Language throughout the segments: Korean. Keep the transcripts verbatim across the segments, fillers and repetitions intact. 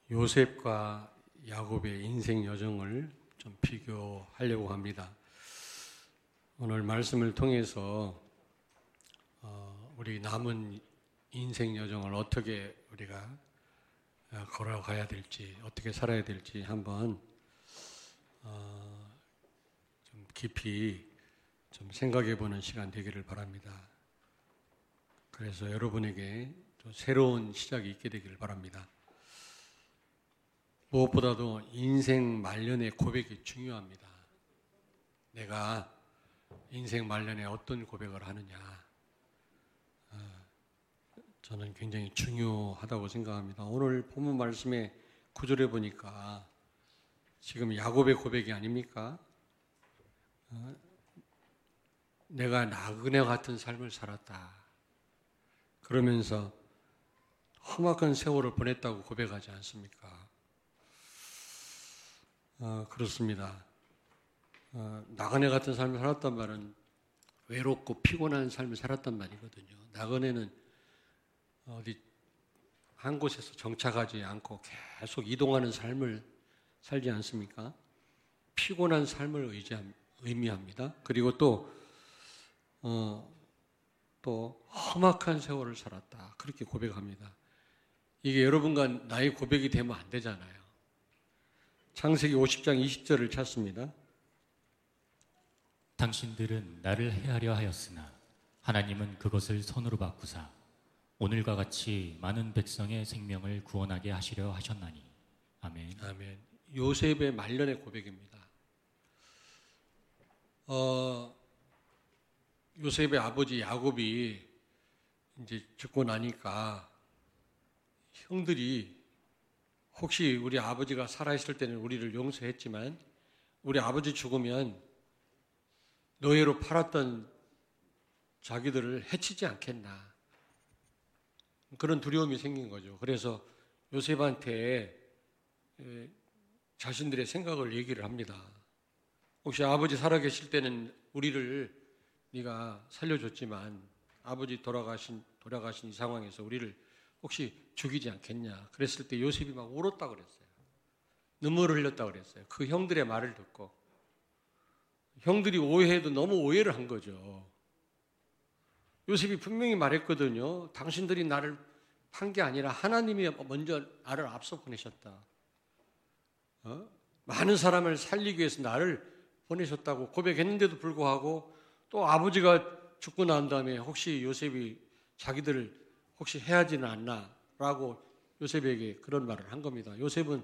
요셉과 야곱의 인생 여정을 좀 비교하려고 합니다. 오늘 말씀을 통해서 우리 남은 인생 여정을 어떻게 우리가 걸어가야 될지, 어떻게 살아야 될지 한번 좀 깊이 좀 생각해보는 시간 되기를 바랍니다. 그래서 여러분에게 또 새로운 시작이 있게 되기를 바랍니다. 무엇보다도 인생 말년의 고백이 중요합니다. 내가 인생 말년에 어떤 고백을 하느냐, 저는 굉장히 중요하다고 생각합니다. 오늘 본문 말씀의 구절에 보니까 지금 야곱의 고백이 아닙니까? 내가 나그네 같은 삶을 살았다. 그러면서 험악한 세월을 보냈다고 고백하지 않습니까? 어, 그렇습니다. 어, 나그네 같은 삶을 살았단 말은 외롭고 피곤한 삶을 살았단 말이거든요. 나그네는 어디 한 곳에서 정착하지 않고 계속 이동하는 삶을 살지 않습니까? 피곤한 삶을 의지함, 의미합니다. 그리고 또, 어, 또 험악한 세월을 살았다. 그렇게 고백합니다. 이게 여러분과 나의 고백이 되면 안 되잖아요. 창세기 오십 장 이십 절을 찾습니다. 당신들은 나를 해하려 하였으나 하나님은 그것을 선으로 바꾸사 오늘과 같이 많은 백성의 생명을 구원하게 하시려 하셨나니. 아멘. 아멘. 요셉의 말년의 고백입니다. 어, 요셉의 아버지 야곱이 이제 죽고 나니까 형들이 혹시 우리 아버지가 살아있을 때는 우리를 용서했지만 우리 아버지 죽으면 노예로 팔았던 자기들을 해치지 않겠나. 그런 두려움이 생긴 거죠. 그래서 요셉한테 자신들의 생각을 얘기를 합니다. 혹시 아버지 살아계실 때는 우리를 네가 살려줬지만 아버지 돌아가신, 돌아가신 이 상황에서 우리를 혹시 죽이지 않겠냐. 그랬을 때 요셉이 막 울었다고 그랬어요. 눈물을 흘렸다고 그랬어요. 그 형들의 말을 듣고. 형들이 오해해도 너무 오해를 한 거죠. 요셉이 분명히 말했거든요. 당신들이 나를 판 게 아니라 하나님이 먼저 나를 앞서 보내셨다. 어? 많은 사람을 살리기 위해서 나를 보내셨다고 고백했는데도 불구하고 또 아버지가 죽고 난 다음에 혹시 요셉이 자기들을 혹시 해하지는 않나 라고 요셉에게 그런 말을 한 겁니다. 요셉은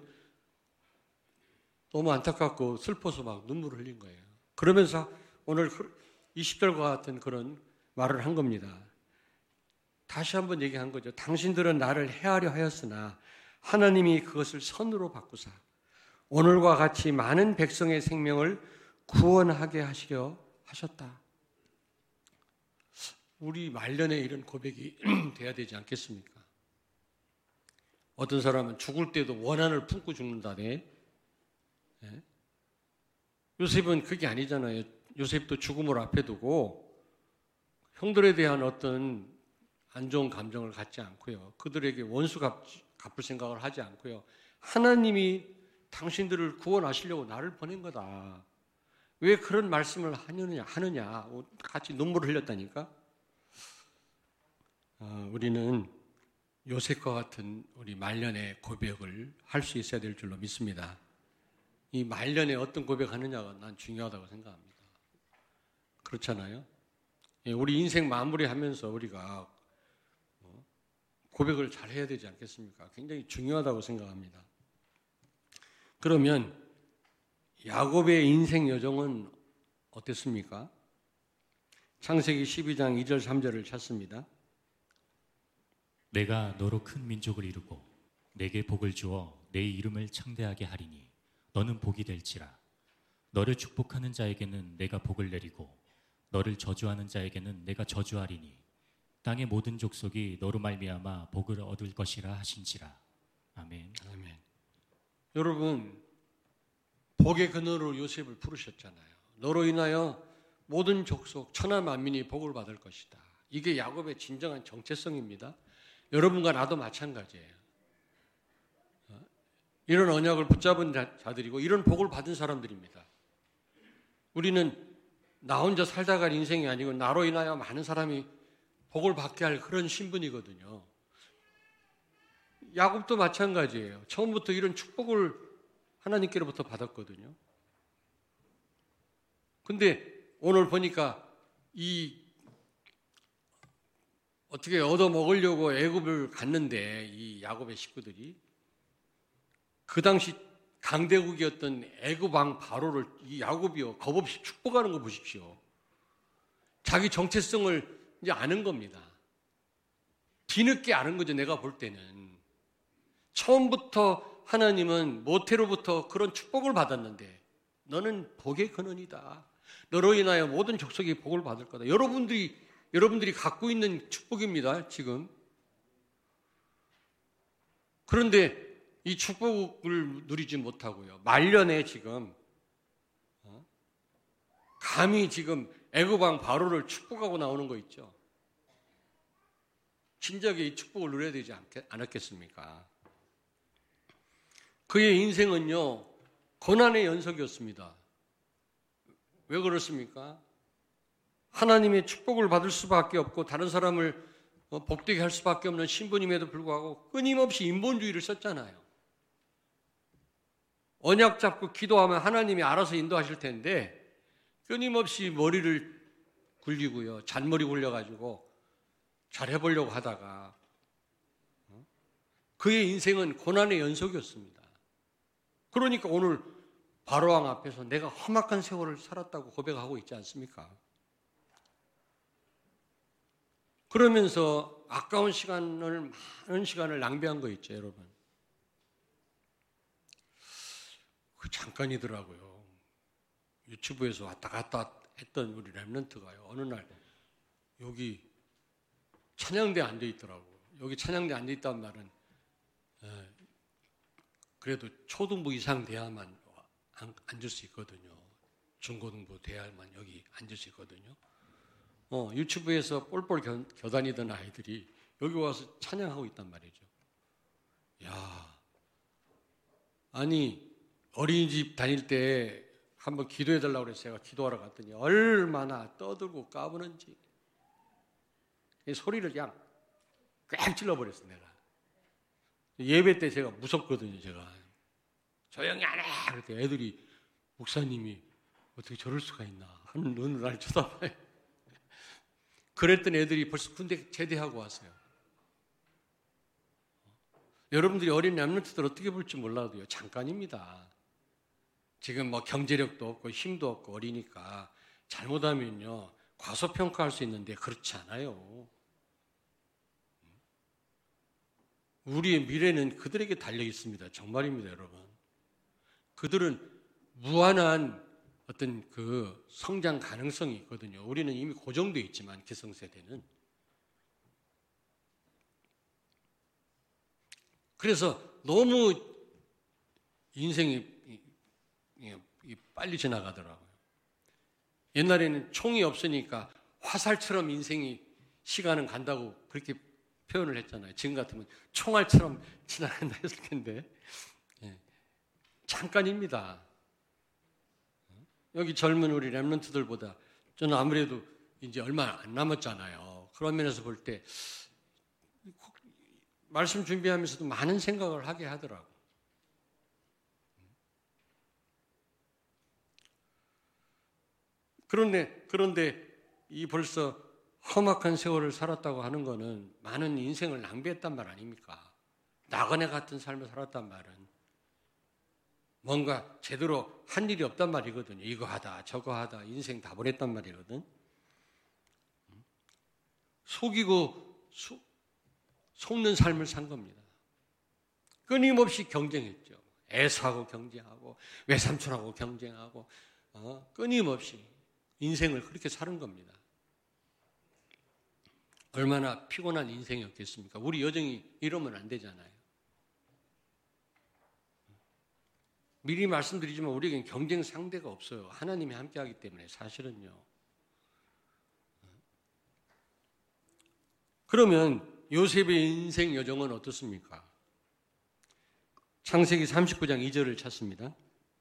너무 안타깝고 슬퍼서 막 눈물을 흘린 거예요. 그러면서 오늘 이십 절과 같은 그런 말을 한 겁니다. 다시 한번 얘기한 거죠. 당신들은 나를 해하려 하였으나 하나님이 그것을 선으로 바꾸사 오늘과 같이 많은 백성의 생명을 구원하게 하시려 하셨다. 우리 말년에 이런 고백이 돼야 되지 않겠습니까? 어떤 사람은 죽을 때도 원한을 품고 죽는다네. 네? 요셉은 그게 아니잖아요. 요셉도 죽음을 앞에 두고 형들에 대한 어떤 안 좋은 감정을 갖지 않고요. 그들에게 원수 갚, 갚을 생각을 하지 않고요. 하나님이 당신들을 구원하시려고 나를 보낸 거다. 왜 그런 말씀을 하느냐, 하느냐. 같이 눈물을 흘렸다니까. 어, 우리는 요셉과 같은 우리 말년의 고백을 할 수 있어야 될 줄로 믿습니다. 이 말년에 어떤 고백하느냐가 난 중요하다고 생각합니다. 그렇잖아요? 우리 인생 마무리하면서 우리가 고백을 잘 해야 되지 않겠습니까? 굉장히 중요하다고 생각합니다. 그러면 야곱의 인생 여정은 어땠습니까? 창세기 십이 장 이 절 삼 절을 찾습니다. 내가 너로 큰 민족을 이루고 내게 복을 주어 내 이름을 창대하게 하리니 너는 복이 될지라. 너를 축복하는 자에게는 내가 복을 내리고 너를 저주하는 자에게는 내가 저주하리니 땅의 모든 족속이 너로 말미암아 복을 얻을 것이라 하신지라. 아멘. 아멘. 여러분, 복의 근원으로 요셉을 부르셨잖아요. 너로 인하여 모든 족속 천하 만민이 복을 받을 것이다. 이게 야곱의 진정한 정체성입니다. 여러분과 나도 마찬가지예요. 이런 언약을 붙잡은 자들이고 이런 복을 받은 사람들입니다. 우리는 나 혼자 살다 갈 인생이 아니고 나로 인하여 많은 사람이 복을 받게 할 그런 신분이거든요. 야곱도 마찬가지예요. 처음부터 이런 축복을 하나님께로부터 받았거든요. 근데 오늘 보니까 이 어떻게 얻어 먹으려고 애굽을 갔는데 이 야곱의 식구들이 그 당시 강대국이었던 애굽 왕 바로를 이 야곱이요 겁없이 축복하는 거 보십시오. 자기 정체성을 이제 아는 겁니다. 뒤늦게 아는 거죠. 내가 볼 때는 처음부터 하나님은 모태로부터 그런 축복을 받았는데 너는 복의 근원이다. 너로 인하여 모든 족속이 복을 받을 거다. 여러분들이 여러분들이 갖고 있는 축복입니다. 지금. 그런데 이 축복을 누리지 못하고요. 말년에 지금 어? 감히 지금 애굽 왕 바로를 축복하고 나오는 거 있죠. 진작에 이 축복을 누려야 되지 않겠, 않았겠습니까? 그의 인생은요. 고난의 연속이었습니다. 왜 그렇습니까? 하나님의 축복을 받을 수밖에 없고 다른 사람을 복되게 할 수밖에 없는 신분임에도 불구하고 끊임없이 인본주의를 썼잖아요. 언약 잡고 기도하면 하나님이 알아서 인도하실 텐데 끊임없이 머리를 굴리고요. 잔머리 굴려가지고 잘해보려고 하다가 그의 인생은 고난의 연속이었습니다. 그러니까 오늘 바로왕 앞에서 내가 험악한 세월을 살았다고 고백하고 있지 않습니까? 그러면서 아까운 시간을 많은 시간을 낭비한 거 있죠, 여러분. 그 잠깐이더라고요. 유튜브에서 왔다 갔다 했던 우리 랩런트가요. 어느 날 여기 찬양대 앉아 있더라고요. 여기 찬양대 앉아 있다는 말은 에, 그래도 초등부 이상 돼야만 앉을 수 있거든요. 중고등부 돼야만 여기 앉을 수 있거든요. 어, 유튜브에서 뻘뻘 겨, 겨다니던 아이들이 여기 와서 찬양하고 있단 말이죠. 야, 아니 어린이집 다닐 때 한번 기도해달라고 그래서 제가 기도하러 갔더니 얼마나 떠들고 까부는지 소리를 그냥 꽉 찔러버렸어 내가. 예배 때 제가 무섭거든요. 제가 조용히 안 해. 그랬더니 애들이 목사님이 어떻게 저럴 수가 있나 하는 눈으로 날 쳐다봐요. 그랬던 애들이 벌써 군대 제대하고 왔어요. 여러분들이 어린 렘넌트들 어떻게 볼지 몰라도요. 잠깐입니다. 지금 뭐 경제력도 없고 힘도 없고 어리니까 잘못하면요. 과소평가할 수 있는데 그렇지 않아요. 우리의 미래는 그들에게 달려 있습니다. 정말입니다, 여러분. 그들은 무한한 어떤 그 성장 가능성이 있거든요. 우리는 이미 고정되어 있지만 기성세대는. 그래서 너무 인생이 빨리 지나가더라고요. 옛날에는 총이 없으니까 화살처럼 인생이 시간은 간다고 그렇게 표현을 했잖아요. 지금 같으면 총알처럼 지나간다 했을 텐데 예. 잠깐입니다. 여기 젊은 우리 렘넌트들보다 저는 아무래도 이제 얼마 안 남았잖아요. 그런 면에서 볼 때 말씀 준비하면서도 많은 생각을 하게 하더라고요. 그런데, 그런데 이 벌써 험악한 세월을 살았다고 하는 거는 많은 인생을 낭비했단 말 아닙니까? 나그네 같은 삶을 살았단 말은 뭔가 제대로 한 일이 없단 말이거든요. 이거 하다 저거 하다 인생 다 보냈단 말이거든. 속이고 소, 속는 삶을 산 겁니다. 끊임없이 경쟁했죠. 애사하고 경쟁하고 외삼촌하고 경쟁하고 어, 끊임없이 인생을 그렇게 사는 겁니다. 얼마나 피곤한 인생이었겠습니까? 우리 여정이 이러면 안 되잖아요. 미리 말씀드리지만 우리에겐 경쟁 상대가 없어요. 하나님이 함께하기 때문에 사실은요. 그러면 요셉의 인생 여정은 어떻습니까? 창세기 삼십구 장 이 절을 찾습니다.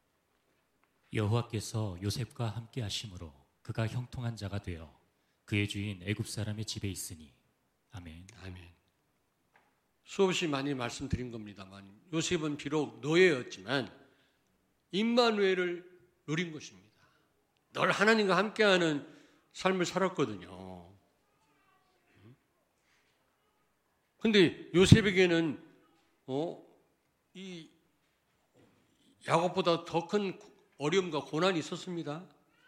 여호와께서 요셉과 함께 하심으로 그가 형통한 자가 되어 그의 주인 애굽 사람의 집에 있으니. 아멘. 아멘. 수없이 많이 말씀드린 겁니다만 요셉은 비록 노예였지만 임마누엘을 누린 것입니다. 늘 하나님과 함께하는 삶을 살았거든요. 근데 요셉에게는 어, 이 야곱보다 더 큰 어려움과 고난이 있었습니다.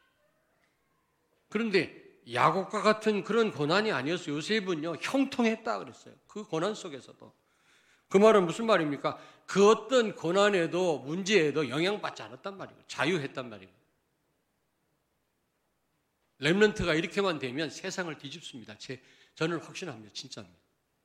그런데 야곱과 같은 그런 고난이 아니었어요. 요셉은요, 형통했다 그랬어요. 그 고난 속에서도. 그 말은 무슨 말입니까? 그 어떤 고난에도 문제에도 영향받지 않았단 말이에요. 자유했단 말이에요. 렘넌트가 이렇게만 되면 세상을 뒤집습니다. 제, 저는 확신합니다. 진짜입니다.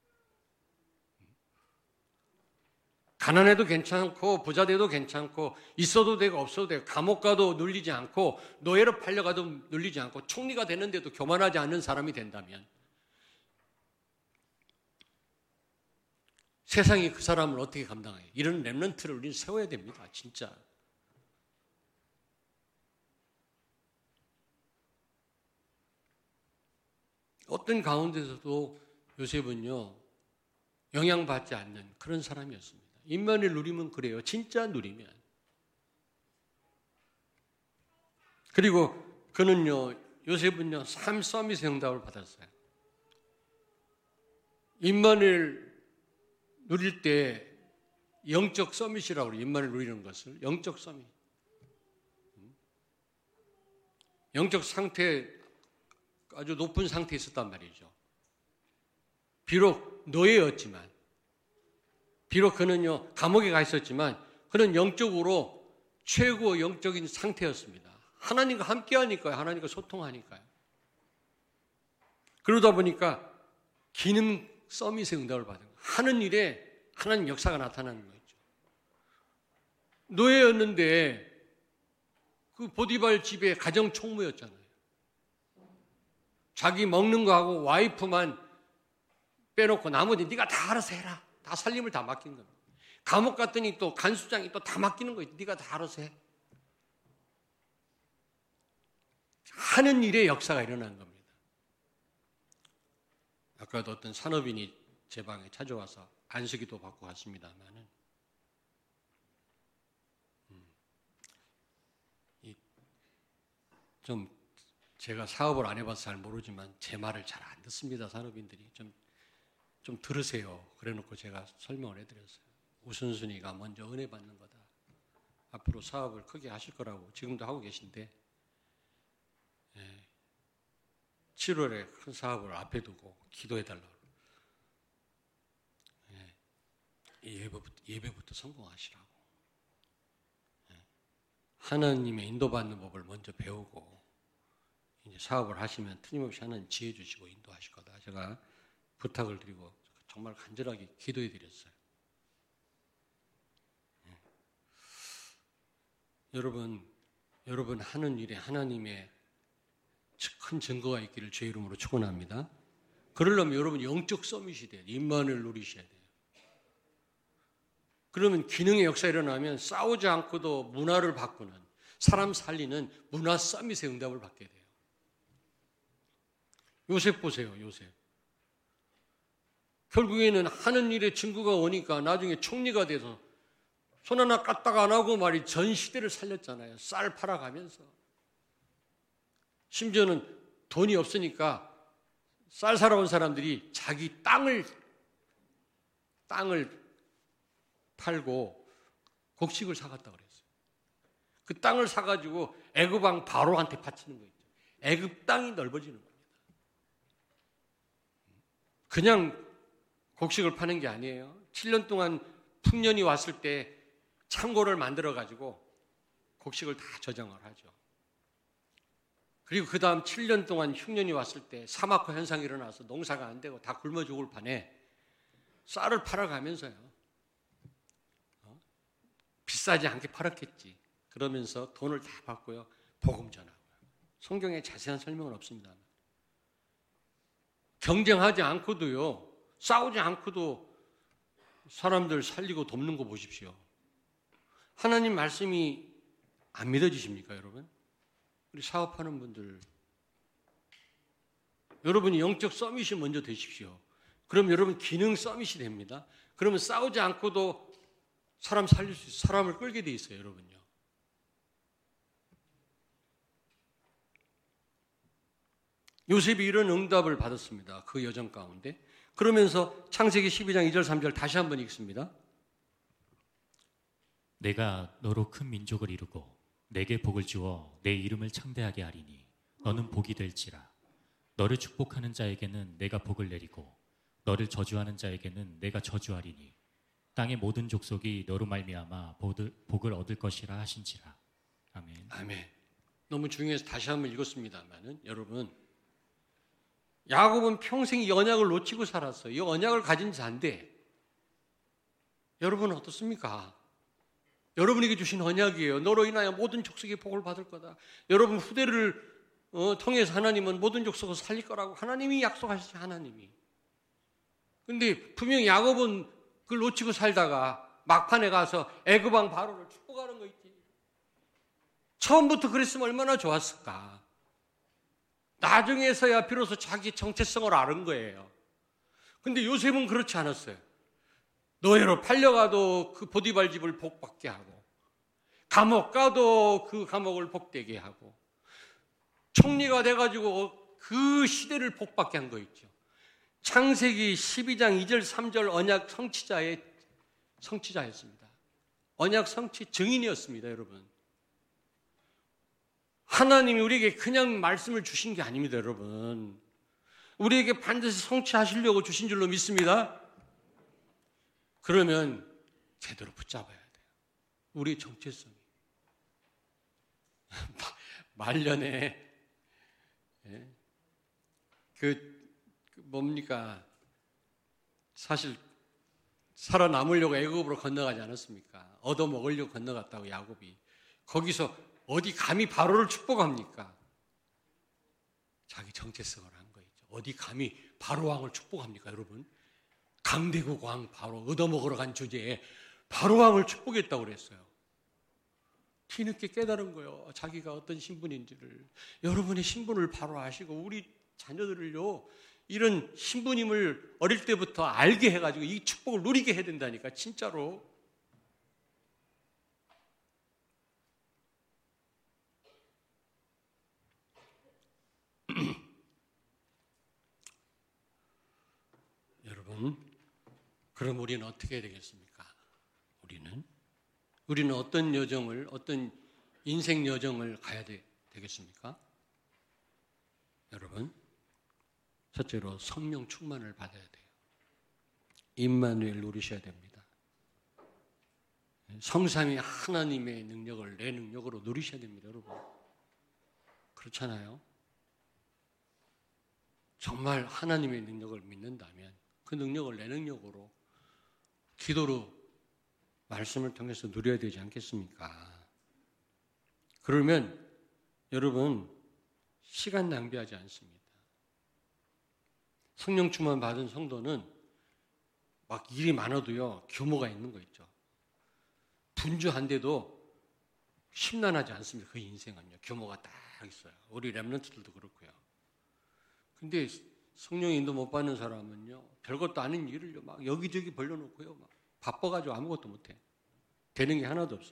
가난해도 괜찮고 부자 돼도 괜찮고 있어도 되고 없어도 되고 감옥 가도 눌리지 않고 노예로 팔려가도 눌리지 않고 총리가 되는데도 교만하지 않는 사람이 된다면 세상이 그 사람을 어떻게 감당해요? 이런 렘넌트를 우리는 세워야 됩니다. 진짜. 어떤 가운데서도 요셉은요, 영향받지 않는 그런 사람이었습니다. 임마누엘 누리면 그래요. 진짜 누리면. 그리고 그는요, 요셉은요, 삼 서밋의 응답을 받았어요. 임마누엘 누릴 때 영적 서밋이라고 그래요. 임마누엘 누리는 것을. 영적 서밋. 영적 상태, 아주 높은 상태에 있었단 말이죠. 비록 노예였지만, 비록 그는요, 감옥에 가 있었지만, 그는 영적으로 최고 영적인 상태였습니다. 하나님과 함께 하니까요. 하나님과 소통하니까요. 그러다 보니까 기능 서밋의 응답을 받은 거예요. 하는 일에 하나님 역사가 나타나는 거죠. 노예였는데 그 보디발 집의 가정 총무였잖아요. 자기 먹는 거하고 와이프만 빼놓고 나머지 네가 다 알아서 해라. 다 살림을 다 맡긴 겁니다. 감옥 갔더니 또 간수장이 또 다 맡기는 거예요. 네가 다 알아서 해. 하는 일에 역사가 일어난 겁니다. 아까도 어떤 산업인이 제 방에 찾아와서 안수기도 받고 갔습니다만은 음, 좀 제가 사업을 안 해봐서 잘 모르지만 제 말을 잘 안 듣습니다. 산업인들이 좀, 좀 들으세요. 그래놓고 제가 설명을 해드렸어요. 우선순위가 먼저 은혜 받는 거다. 앞으로 사업을 크게 하실 거라고 지금도 하고 계신데 예, 칠월에 큰 사업을 앞에 두고 기도해달라고. 예, 예배부터, 예배부터 성공하시라고. 예, 하나님의 인도받는 법을 먼저 배우고 이제 사업을 하시면 틀림없이 하나님 지혜 주시고 인도하실 거다. 제가 부탁을 드리고 정말 간절하게 기도해 드렸어요. 예. 여러분, 여러분 하는 일에 하나님의 큰 증거가 있기를 주의 이름으로 축원합니다. 그러려면 여러분 영적 서밋이 돼요. 임마누엘 누리셔야 돼요. 그러면 기능의 역사가 일어나면 싸우지 않고도 문화를 바꾸는, 사람 살리는 문화 서밋의 응답을 받게 돼요. 요셉 보세요. 요셉. 결국에는 하는 일에 증거가 오니까 나중에 총리가 돼서 손 하나 까딱 안 하고 말이 전 시대를 살렸잖아요. 쌀 팔아가면서. 심지어는 돈이 없으니까 쌀 사러 온 사람들이 자기 땅을 땅을 팔고 곡식을 사갔다 그랬어요. 그 땅을 사가지고 애굽 왕 바로한테 바치는 거 있죠. 애굽 땅이 넓어지는 겁니다. 그냥 곡식을 파는 게 아니에요. 칠 년 동안 풍년이 왔을 때 창고를 만들어가지고 곡식을 다 저장을 하죠. 그리고 그 다음 칠 년 동안 흉년이 왔을 때 사막화 현상이 일어나서 농사가 안 되고 다 굶어 죽을 판에 쌀을 팔아가면서요. 어? 비싸지 않게 팔았겠지. 그러면서 돈을 다 받고요. 복음 전하고요. 성경에 자세한 설명은 없습니다. 경쟁하지 않고도요. 싸우지 않고도 사람들 살리고 돕는 거 보십시오. 하나님 말씀이 안 믿어지십니까, 여러분? 우리 사업하는 분들, 여러분이 영적 서밋이 먼저 되십시오. 그럼 여러분 기능 서밋이 됩니다. 그러면 싸우지 않고도 사람 살릴 수 있어요. 사람을 끌게 돼 있어요, 여러분요. 요셉이 이런 응답을 받았습니다. 그 여정 가운데. 그러면서 창세기 십이 장 이 절 삼 절 다시 한번 읽습니다. 내가 너로 큰 민족을 이루고 내게 복을 주어 내 이름을 창대하게 하리니 너는 복이 될지라. 너를 축복하는 자에게는 내가 복을 내리고 너를 저주하는 자에게는 내가 저주하리니 땅의 모든 족속이 너로 말미암아 복을 얻을 것이라 하신지라. 아멘. 아멘. 너무 중요해서 다시 한번 읽었습니다만은 여러분, 야곱은 평생 이 언약을 놓치고 살았어요. 이 언약을 가진 자인데 여러분은 어떻습니까? 여러분에게 주신 언약이에요. 너로 인하여 모든 족속이 복을 받을 거다. 여러분 후대를 어, 통해서 하나님은 모든 족속을 살릴 거라고 하나님이 약속하시죠. 하나님이. 근데 분명히 야곱은 그걸 놓치고 살다가 막판에 가서 애굽 왕 바로를 축복하는 거 있지. 처음부터 그랬으면 얼마나 좋았을까. 나중에서야 비로소 자기 정체성을 아는 거예요. 근데 요셉은 그렇지 않았어요. 노예로 팔려가도 그 보디발 집을 복받게 하고, 감옥 가도 그 감옥을 복되게 하고, 총리가 돼가지고 그 시대를 복받게 한 거 있죠. 창세기 십이 장 이 절 삼 절 언약 성취자의 성취자였습니다. 언약 성취 증인이었습니다, 여러분. 하나님이 우리에게 그냥 말씀을 주신 게 아닙니다, 여러분. 우리에게 반드시 성취하시려고 주신 줄로 믿습니다. 그러면 제대로 붙잡아야 돼요. 우리의 정체성이. 말년에 그 뭡니까? 사실 살아남으려고 애굽으로 건너가지 않았습니까? 얻어먹으려고 건너갔다고 야곱이. 거기서 어디 감히 바로를 축복합니까? 자기 정체성을 한 거죠. 어디 감히 바로 왕을 축복합니까, 여러분? 강대국 왕 바로 얻어먹으러 간 주제에 바로 왕을 축복했다고 그랬어요. 뒤늦게 깨달은 거예요. 자기가 어떤 신분인지를. 여러분의 신분을 바로 아시고 우리 자녀들을요, 이런 신분임을 어릴 때부터 알게 해가지고 이 축복을 누리게 해야 된다니까, 진짜로. 여러분, 그럼 우리는 어떻게 해야 되겠습니까? 우리는 우리는 어떤 여정을, 어떤 인생 여정을 가야 되, 되겠습니까? 여러분, 첫째로 성령 충만을 받아야 돼요. 임마누엘 누리셔야 됩니다. 성삼위 하나님의 능력을 내 능력으로 누리셔야 됩니다, 여러분. 그렇잖아요? 정말 하나님의 능력을 믿는다면 그 능력을 내 능력으로 기도로 말씀을 통해서 누려야 되지 않겠습니까? 그러면 여러분 시간 낭비하지 않습니다. 성령 충만 받은 성도는 막 일이 많아도요, 규모가 있는 거 있죠. 분주한데도 심란하지 않습니다. 그 인생은요, 규모가 딱 있어요. 우리 렘넌트들도 그렇고요. 근데 성령 인도 못 받는 사람은요, 별것도 아닌 일을요, 막 여기저기 벌려놓고요, 막 바빠가지고 아무것도 못해. 되는 게 하나도 없어요.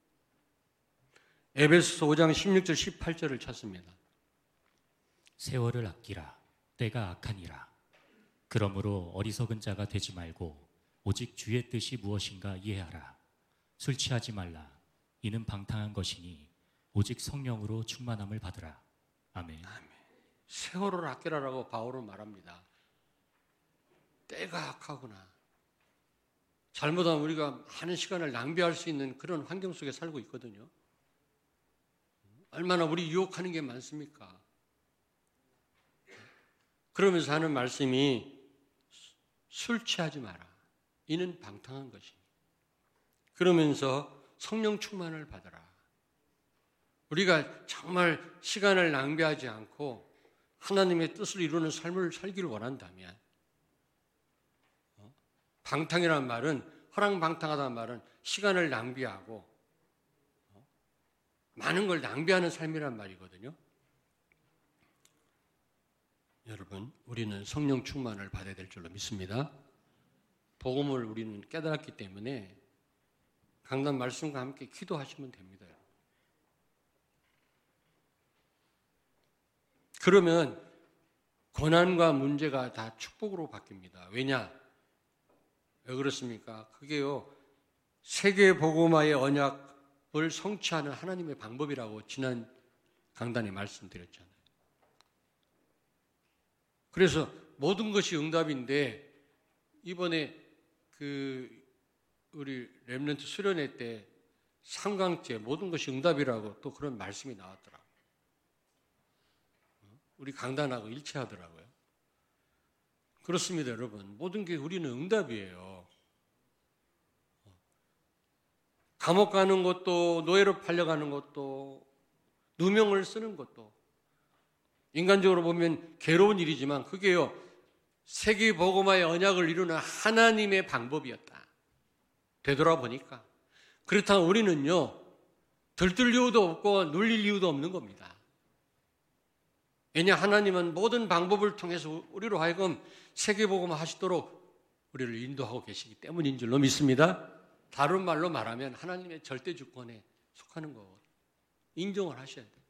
에베소서 오 장 십육 절 십팔 절을 찾습니다. 세월을 아끼라. 때가 악하니라. 그러므로 어리석은 자가 되지 말고 오직 주의 뜻이 무엇인가 이해하라. 술 취하지 말라. 이는 방탕한 것이니 오직 성령으로 충만함을 받으라. 아멘. 아멘. 세월을 아끼라라고 바울은 말합니다. 때가 악하구나. 잘못하면 우리가 많은 시간을 낭비할 수 있는 그런 환경 속에 살고 있거든요. 얼마나 우리 유혹하는 게 많습니까? 그러면서 하는 말씀이 술 취하지 마라. 이는 방탕한 것이니. 그러면서 성령 충만을 받아라. 우리가 정말 시간을 낭비하지 않고 하나님의 뜻을 이루는 삶을 살기를 원한다면, 방탕이라는 말은, 허랑방탕하다는 말은 시간을 낭비하고 많은 걸 낭비하는 삶이란 말이거든요. 여러분, 우리는 성령 충만을 받아야 될 줄로 믿습니다. 복음을 우리는 깨달았기 때문에 강단 말씀과 함께 기도하시면 됩니다. 그러면 고난과 문제가 다 축복으로 바뀝니다. 왜냐? 왜 그렇습니까? 그게요, 세계 복음화의 언약을 성취하는 하나님의 방법이라고 지난 강단에 말씀드렸잖아요. 그래서 모든 것이 응답인데 이번에 그 우리 렘넌트 수련회 때 삼강째 모든 것이 응답이라고 또 그런 말씀이 나왔더라고요. 우리 강단하고 일치하더라고요. 그렇습니다, 여러분. 모든 게 우리는 응답이에요. 감옥 가는 것도, 노예로 팔려가는 것도, 누명을 쓰는 것도, 인간적으로 보면 괴로운 일이지만 그게요, 세계 복음화의 언약을 이루는 하나님의 방법이었다. 되돌아보니까. 그렇다면 우리는요, 들뜰 이유도 없고 눌릴 이유도 없는 겁니다. 왜냐, 하나님은 모든 방법을 통해서 우리로 하여금 세계 복음화 하시도록 우리를 인도하고 계시기 때문인 줄로 믿습니다. 다른 말로 말하면 하나님의 절대 주권에 속하는 거 인정을 하셔야 돼요.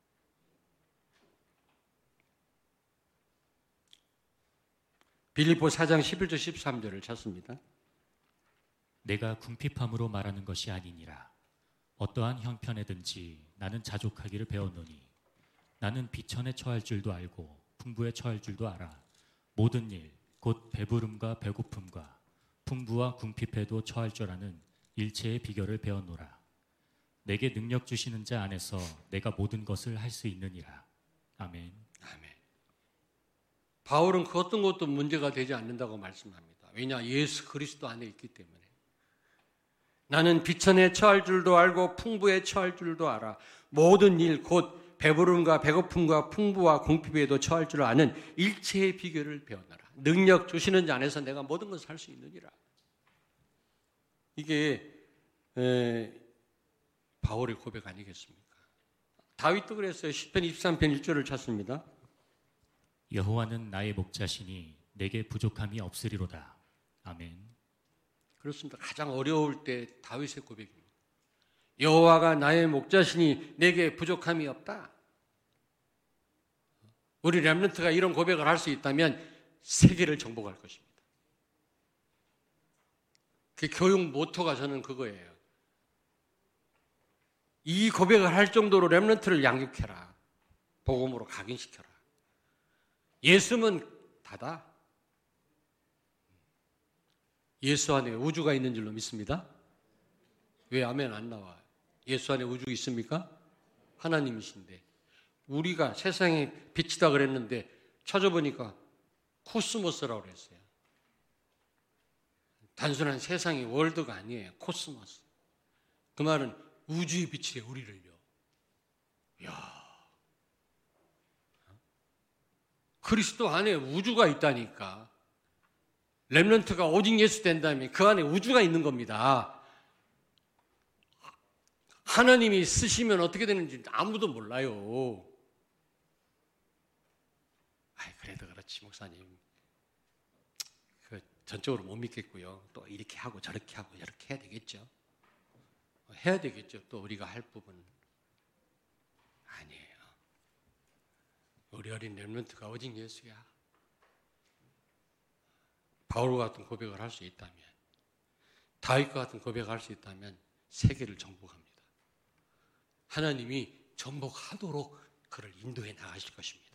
빌립보 사 장 십일 절 십삼 절을 찾습니다. 내가 궁핍함으로 말하는 것이 아니니라. 어떠한 형편에든지 나는 자족하기를 배웠노니 나는 비천에 처할 줄도 알고 풍부에 처할 줄도 알아. 모든 일, 곧 배부름과 배고픔과 풍부와 궁핍에도 처할 줄 아는 일체의 비결을 배웠노라. 내게 능력 주시는 자 안에서 내가 모든 것을 할 수 있느니라. 아멘. 아멘. 바울은 그 어떤 것도 문제가 되지 않는다고 말씀합니다. 왜냐? 예수 그리스도 안에 있기 때문에. 나는 비천에 처할 줄도 알고 풍부에 처할 줄도 알아. 모든 일, 곧 배부름과 배고픔과 풍부와 궁핍에도 처할 줄 아는 일체의 비결을 배웠노라. 능력 주시는 자 안에서 내가 모든 것을 할 수 있느니라. 이게 에, 바울의 고백 아니겠습니까? 다윗도 그랬어요. 시편 이십삼 편 일 절을 찾습니다. 여호와는 나의 목자시니 내게 부족함이 없으리로다. 아멘. 그렇습니다. 가장 어려울 때 다윗의 고백입니다. 여호와가 나의 목자시니 내게 부족함이 없다. 우리 렘넌트가 이런 고백을 할 수 있다면 세계를 정복할 것입니다. 그 교육 모토가 저는 그거예요. 이 고백을 할 정도로 렘넌트를 양육해라. 복음으로 각인시켜라. 예수는 다다. 예수 안에 우주가 있는 줄로 믿습니다. 왜 아멘 안 나와요? 예수 안에 우주 있습니까? 하나님이신데 우리가 세상에 빛이다 그랬는데 찾아보니까 코스모스라고 그랬어요. 단순한 세상의 월드가 아니에요. 코스모스. 그 말은 우주의 빛이에요. 우리를요. 이야. 그리스도 안에 우주가 있다니까. 렘넌트가 오직 예수 된다면 그 안에 우주가 있는 겁니다. 하나님이 쓰시면 어떻게 되는지 아무도 몰라요. 아이, 그래도 그렇지, 목사님. 그 전적으로 못 믿겠고요. 또 이렇게 하고 저렇게 하고 이렇게 해야 되겠죠. 해야 되겠죠. 또 우리가 할 부분 아니에요. 우리 어린 렘넌트가 오직 예수야. 바울과 같은 고백을 할 수 있다면, 다윗과 같은 고백을 할 수 있다면 세계를 정복합니다. 하나님이 정복하도록 그를 인도해 나가실 것입니다.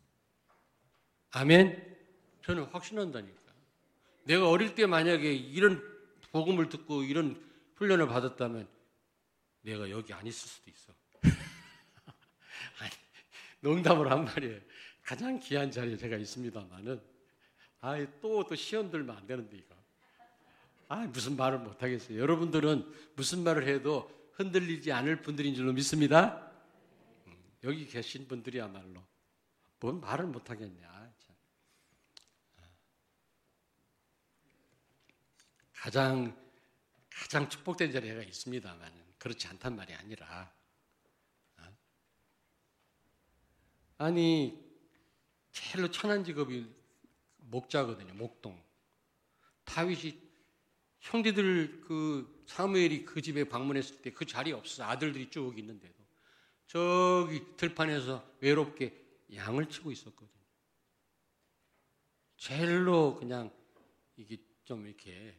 아멘. 저는 확신한다니까. 내가 어릴 때 만약에 이런 복음을 듣고 이런 훈련을 받았다면 내가 여기 안 있을 수도 있어. 아니, 농담으로 한 말이에요. 가장 귀한 자리에 제가 있습니다만은, 아, 또, 또 시험 들면 안 되는데, 이거. 아, 무슨 말을 못 하겠어요. 여러분들은 무슨 말을 해도 흔들리지 않을 분들인 줄로 믿습니다. 음, 여기 계신 분들이야말로 뭔 말을 못 하겠냐. 참. 가장, 가장 축복된 자리가 있습니다만, 그렇지 않단 말이 아니라, 아니 제일로 천한 직업이 목자거든요. 목동. 다윗이 형제들 그 사무엘이 그 집에 방문했을 때 그 자리에 없어서 아들들이 쭉 있는데도 저기 들판에서 외롭게 양을 치고 있었거든요. 제일로 그냥 이게 좀 이렇게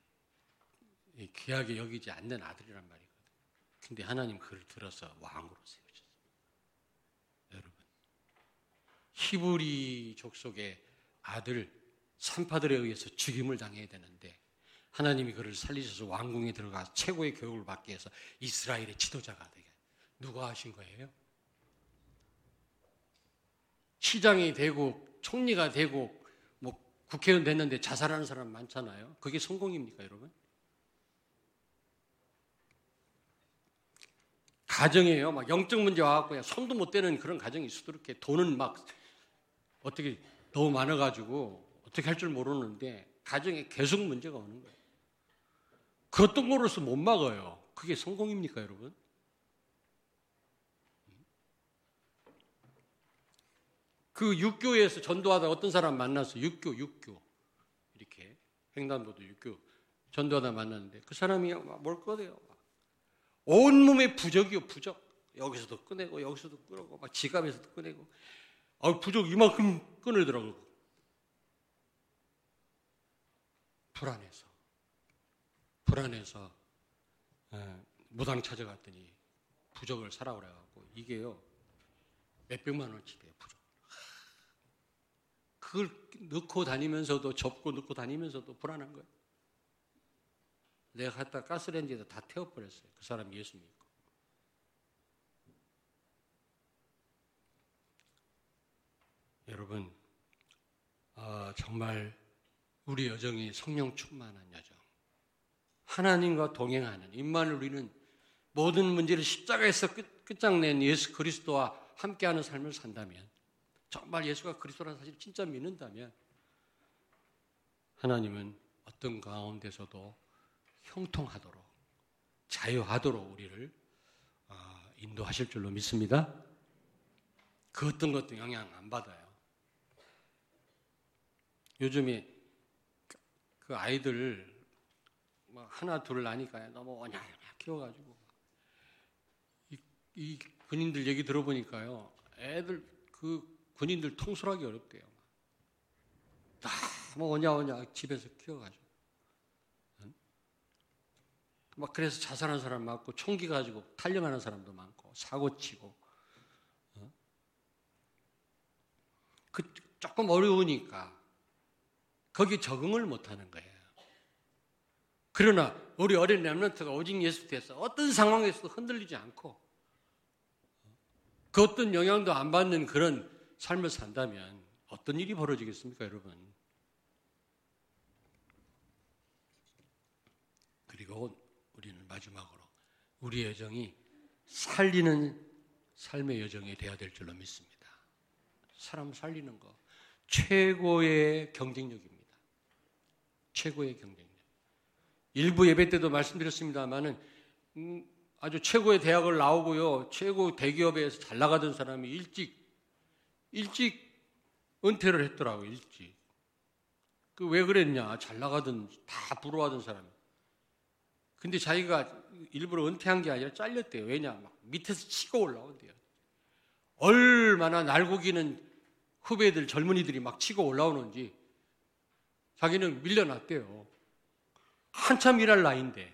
귀하게 여기지 않는 아들이란 말이거든요. 근데 하나님 그를 들어서 왕으로 세우셨어요. 여러분, 히브리 족속의 아들 산파들에 의해서 죽임을 당해야 되는데 하나님이 그를 살리셔서 왕궁에 들어가 최고의 교육을 받게 해서 이스라엘의 지도자가 되게 누가 하신 거예요? 시장이 되고 총리가 되고 뭐 국회의원 됐는데 자살하는 사람 많잖아요. 그게 성공입니까, 여러분? 가정이에요. 막 영적 문제 와갖고 손도 못 대는 그런 가정이 수두룩해. 돈은 막 어떻게 너무 많아가지고 어떻게 할 줄 모르는데 가정에 계속 문제가 오는 거예요. 그 어떤 거로서 못 막아요. 그게 성공입니까, 여러분? 그 육교에서 전도하다 어떤 사람 만나서 육교, 육교 이렇게 횡단보도 육교 전도하다 만났는데 그 사람이 뭘 꺼내요? 온몸에 부적이요, 부적. 여기서도 꺼내고 여기서도 꺼내고 막 지갑에서도 꺼내고 아, 부적 이만큼 꺼내더라고요. 불안해서 불안해서 에, 무당 찾아갔더니 부적을 사라고 그래갖고 이게요 몇백만 원치대요, 부적. 그걸 넣고 다니면서도 접고 넣고 다니면서도 불안한 거예요. 내가 갖다 가스레인지에다 다 태워버렸어요. 그 사람 예수 믿고. 여러분, 어, 정말 우리 여정이 성령 충만한 여정. 하나님과 동행하는 임마누엘, 우리는 모든 문제를 십자가에서 끝, 끝장낸 예수 그리스도와 함께하는 삶을 산다면, 정말 예수가 그리스도라는 사실을 진짜 믿는다면 하나님은 어떤 가운데서도 형통하도록 자유하도록 우리를 인도하실 줄로 믿습니다. 그 어떤 것도 영향 안 받아요. 요즘에 그 아이들 하나 둘 나니까 너무 어냐냐 키워가지고 이, 이 군인들 얘기 들어보니까요, 애들 그 군인들 통솔하기 어렵대요. 너무 오냐오냐 집에서 키워가지고 막 그래서 자살하는 사람 많고 총기 가지고 탈영하는 사람도 많고 사고 치고 어? 그 조금 어려우니까 거기 적응을 못하는 거예요. 그러나 우리 어린 렘넌트가 오직 예수 돼서 어떤 상황에서도 흔들리지 않고 그 어떤 영향도 안 받는 그런 삶을 산다면 어떤 일이 벌어지겠습니까, 여러분? 그리고 우리는 마지막으로 우리 여정이 살리는 삶의 여정이 되어야 될 줄로 믿습니다. 사람 살리는 거 최고의 경쟁력입니다. 최고의 경쟁력. 일부 예배 때도 말씀드렸습니다마는 음, 아주 최고의 대학을 나오고요, 최고 대기업에서 잘 나가던 사람이 일찍 일찍 은퇴를 했더라고요. 일찍. 그 왜 그랬냐? 잘 나가던 다 부러워하던 사람이. 근데 자기가 일부러 은퇴한 게 아니라 잘렸대요. 왜냐? 막 밑에서 치고 올라온대요. 얼마나 날고기는 후배들, 젊은이들이 막 치고 올라오는지 자기는 밀려났대요. 한참 일할 나이인데.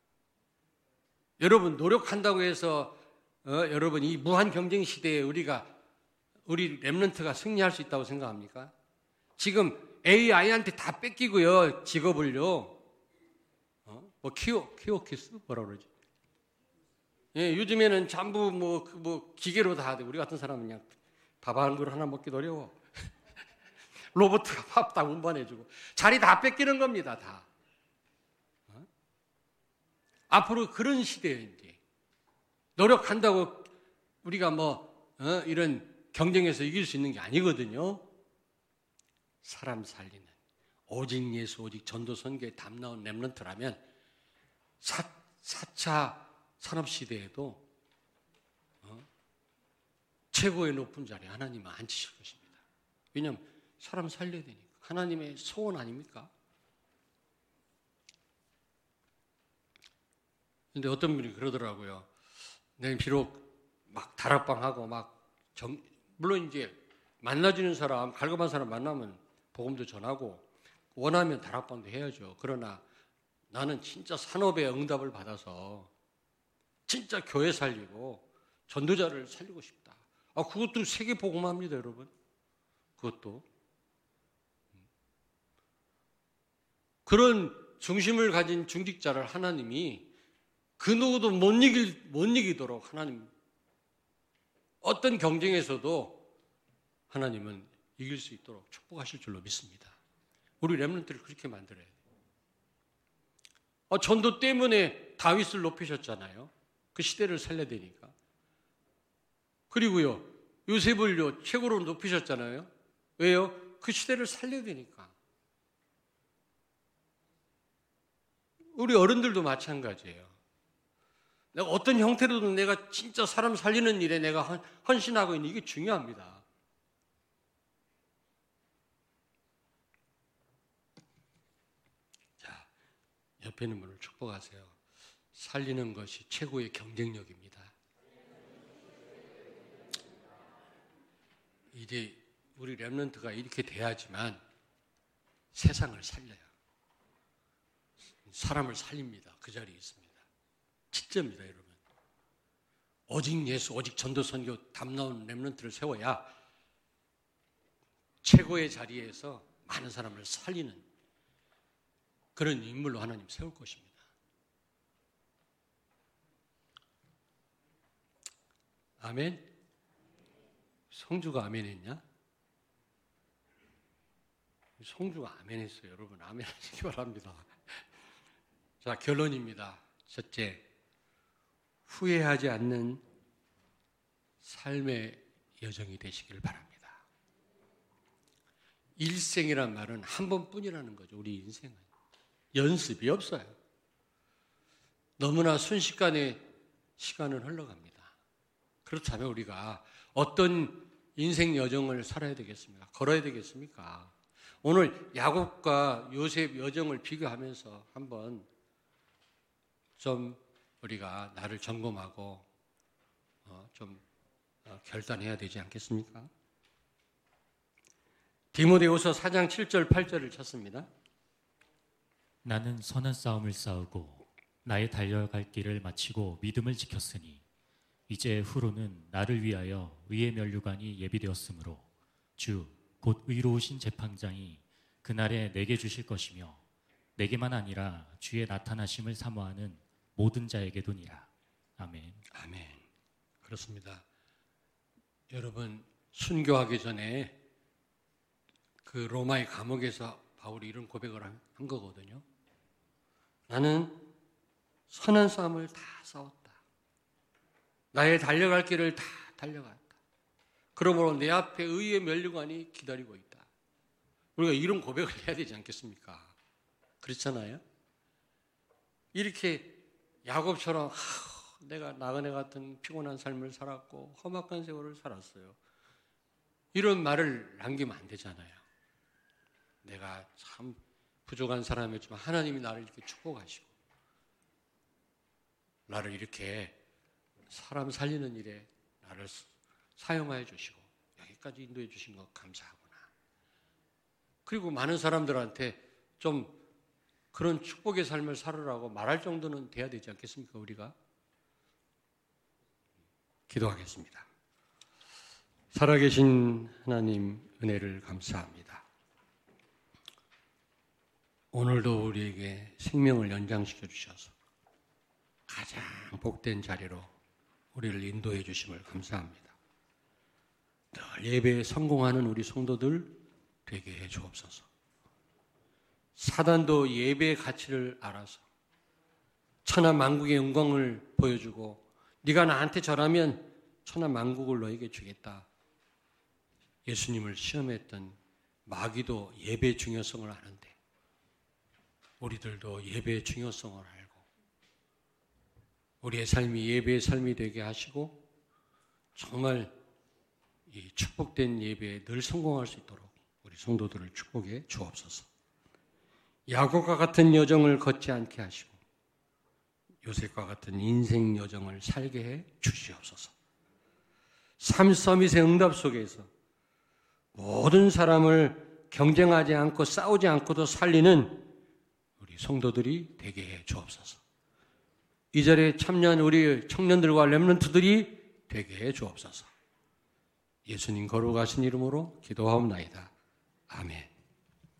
여러분, 노력한다고 해서 어, 여러분 이 무한 경쟁 시대에 우리가 우리 렘넌트가 승리할 수 있다고 생각합니까? 지금 에이아이한테 다 뺏기고요, 직업을요. 어? 뭐 키오 키오키스 뭐라 그러지? 예, 요즘에는 전부 뭐, 그 뭐 기계로 다 하대. 우리 같은 사람은 그냥 밥 한 그릇 하나 먹기도 어려워. 로봇가 밥 다 운반해주고 자리 다 뺏기는 겁니다, 다. 어? 앞으로 그런 시대에 이제 노력한다고 우리가 뭐 어? 이런 경쟁에서 이길 수 있는 게 아니거든요. 사람 살리는 오직 예수, 오직 전도 선교에 담나온 렘넌트라면 사 차 산업시대에도 어? 최고의 높은 자리에 하나님은 앉히실 것입니다. 왜냐하면 사람 살려야 되니까. 하나님의 소원 아닙니까? 근데 어떤 분이 그러더라고요. 내가 비록 막 다락방하고 막 정, 물론 이제 만나주는 사람, 갈급한 사람 만나면 복음도 전하고 원하면 다락방도 해야죠. 그러나 나는 진짜 산업의 응답을 받아서 진짜 교회 살리고 전도자를 살리고 싶다. 아, 그것도 세계 복음합니다, 여러분. 그것도. 그런 중심을 가진 중직자를 하나님이 그 누구도 못 이길, 못 이기도록 하나님, 어떤 경쟁에서도 하나님은 이길 수 있도록 축복하실 줄로 믿습니다. 우리 렘넌트를 그렇게 만들어야 돼요. 아, 전도 때문에 다윗을 높이셨잖아요. 그 시대를 살려야 되니까. 그리고요, 요셉을요, 최고로 높이셨잖아요. 왜요? 그 시대를 살려야 되니까. 우리 어른들도 마찬가지예요. 내가 어떤 형태로든 내가 진짜 사람 살리는 일에 내가 헌신하고 있는 이게 중요합니다. 자, 옆에 있는 분을 축복하세요. 살리는 것이 최고의 경쟁력입니다. 이제 우리 렘넌트가 이렇게 돼야지만 세상을 살려요. 사람을 살립니다. 그 자리에 있습니다. 진짜입니다, 여러분. 오직 예수, 오직 전도 선교 담나온 렘넌트를 세워야 최고의 자리에서 많은 사람을 살리는 그런 인물로 하나님 세울 것입니다. 아멘? 성주가 아멘 했냐? 성주가 아멘 했어요. 여러분, 아멘 하시기 바랍니다. 자, 결론입니다. 첫째, 후회하지 않는 삶의 여정이 되시길 바랍니다. 일생이란 말은 한 번뿐이라는 거죠. 우리 인생은. 연습이 없어요. 너무나 순식간에 시간은 흘러갑니다. 그렇다면 우리가 어떤 인생 여정을 살아야 되겠습니까? 걸어야 되겠습니까? 오늘 야곱과 요셉 여정을 비교하면서 한번 좀 우리가 나를 점검하고 어, 좀 어, 결단해야 되지 않겠습니까? 디모데후서 사 장 칠 절 팔 절을 찾습니다. 나는 선한 싸움을 싸우고 나의 달려갈 길을 마치고 믿음을 지켰으니 이제 후로는 나를 위하여 의의 면류관이 예비되었으므로 주 곧 의로우신 재판장이 그날에 내게 주실 것이며 내게만 아니라 주의 나타나심을 사모하는 모든 자에게도니라. 아멘. 아멘. 그렇습니다. 여러분, 순교하기 전에 그 로마의 감옥에서 바울이 이런 고백을 한 거거든요. 나는 선한 싸움을 다 싸웠다. 나의 달려갈 길을 다 달려갔다. 그러므로 내 앞에 의의 면류관이 기다리고 있다. 우리가 이런 고백을 해야 되지 않겠습니까? 그렇잖아요? 이렇게 야곱처럼 하, 내가 나그네 같은 피곤한 삶을 살았고 험악한 세월을 살았어요. 이런 말을 남기면 안 되잖아요. 내가 참 부족한 사람이었지만 하나님이 나를 이렇게 축복하시고 나를 이렇게 사람 살리는 일에 나를 사용하여 주시고 여기까지 인도해 주신 것 감사하구나. 그리고 많은 사람들한테 좀 그런 축복의 삶을 살으라고 말할 정도는 돼야 되지 않겠습니까, 우리가? 기도하겠습니다. 살아계신 하나님 은혜를 감사합니다. 오늘도 우리에게 생명을 연장시켜 주셔서 가장 복된 자리로 우리를 인도해 주심을 감사합니다. 늘 예배에 성공하는 우리 성도들 되게 해 주옵소서. 사단도 예배의 가치를 알아서 천하 만국의 영광을 보여주고 네가 나한테 절하면 천하 만국을 너에게 주겠다. 예수님을 시험했던 마귀도 예배의 중요성을 아는데 우리들도 예배의 중요성을 알고 우리의 삶이 예배의 삶이 되게 하시고 정말 이 축복된 예배에 늘 성공할 수 있도록 우리 성도들을 축복해 주옵소서. 야곱과 같은 여정을 걷지 않게 하시고 요셉과 같은 인생 여정을 살게 해 주시옵소서. 삼 서밋의 응답 속에서 모든 사람을 경쟁하지 않고 싸우지 않고도 살리는 우리 성도들이 되게 해 주옵소서. 이 자리에 참여한 우리 청년들과 렘넌트들이 되게 해 주옵소서. 예수님 거룩하신 이름으로 기도하옵나이다. 아멘.